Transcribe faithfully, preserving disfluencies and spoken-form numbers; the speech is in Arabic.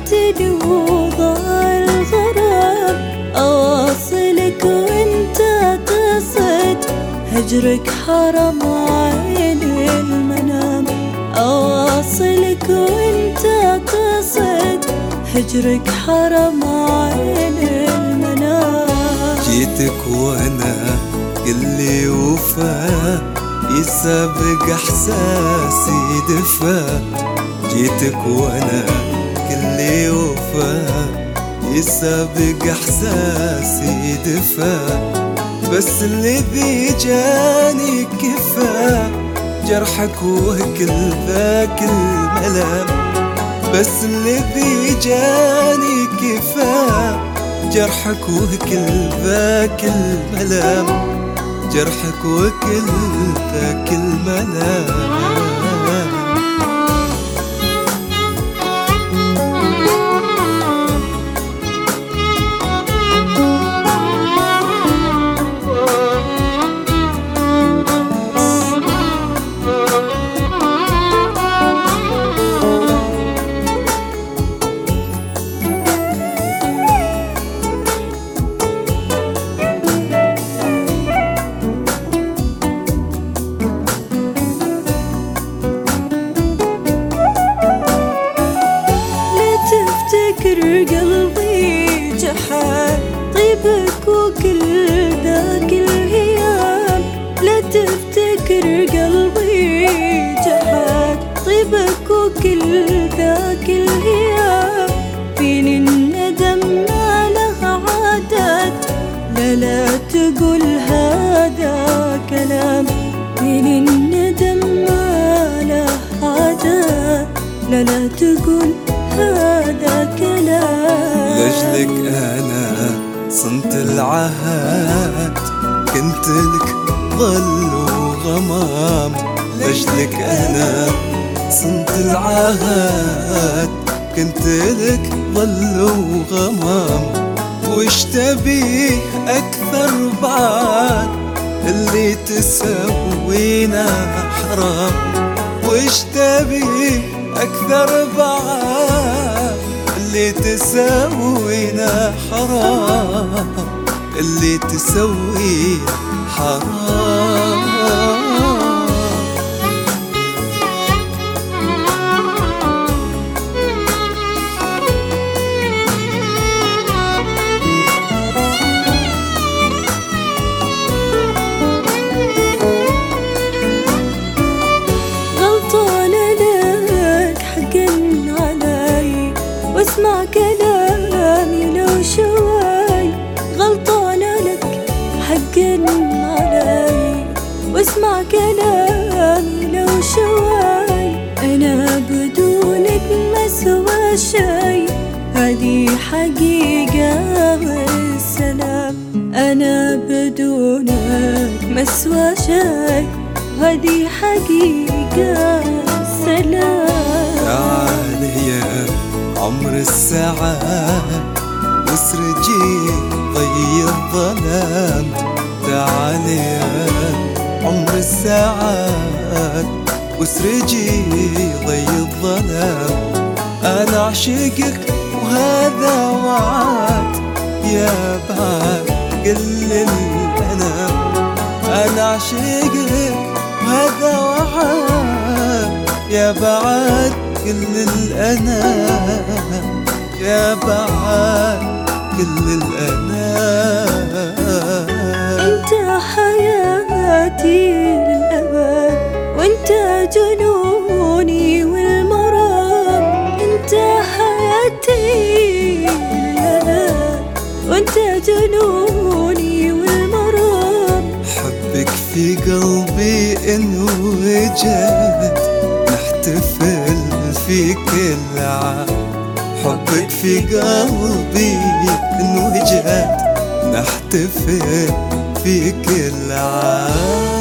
بعتني وضاع الغرام، أواصلك وانت قصد هجرك حرام عين المنام، أواصلك وانت قصد هجرك حرام عين المنام. جيتك وانا كلي وفا يسابق احساسي دفا، جيتك وانا كلي وفا يسابق احساسي دفا، بس الذي جاني كفا جرحك وكل ذاك الملام، بس الذي جاني كفا جرحك وكل ذاك الملام، جرحك وكل ذاك الملام. قلبي جحا طيبك وكل ذاك الهيام، لا تفتكر قلبي جحا طيبك وكل ذاك الهيام، فيني الندم ما له عادات، لا لا تقول هذا كلام، فيني الندم ما له عادات، لا لا تقول هذا كلام. لأجلك أنا صنت العهد كنت لك ظل وغمام، لأجلك أنا صنت العهد كنت لك ظل وغمام، وش تبيه أكثر بعد اللي تسوينا حرام، وش تبيه أكثر بعد اللي تسوينا حرام، اللي تسوينا حرام. واسمع كلامي لو شوي، غلطانة لك حقا علي، واسمع كلامي لو شوي، أنا بدونك ما سوى شي، هذه حقيقة والسلام، أنا بدونك ما سوى شي، هذه حقيقة والسلام. تعال يا عمر الساعات واسرجي ضي الظلام، تعال يا عمر الساعات واسرجي ضي الظلام، أنا أعشقك وهذا وعد يا بعد كل الأنام، أنا أعشقك وهذا وعد يا بعد كل الأنام، يا بعد كل الأنام. انت حياتي للأبد، وانت جنوني والمرام، انت حياتي للأبد، وانت جنوني والمرام. حبك في قلبي إن وجد نحتفل في كل عام، حبك في قلبي إن وجد نحتفل في كل عام.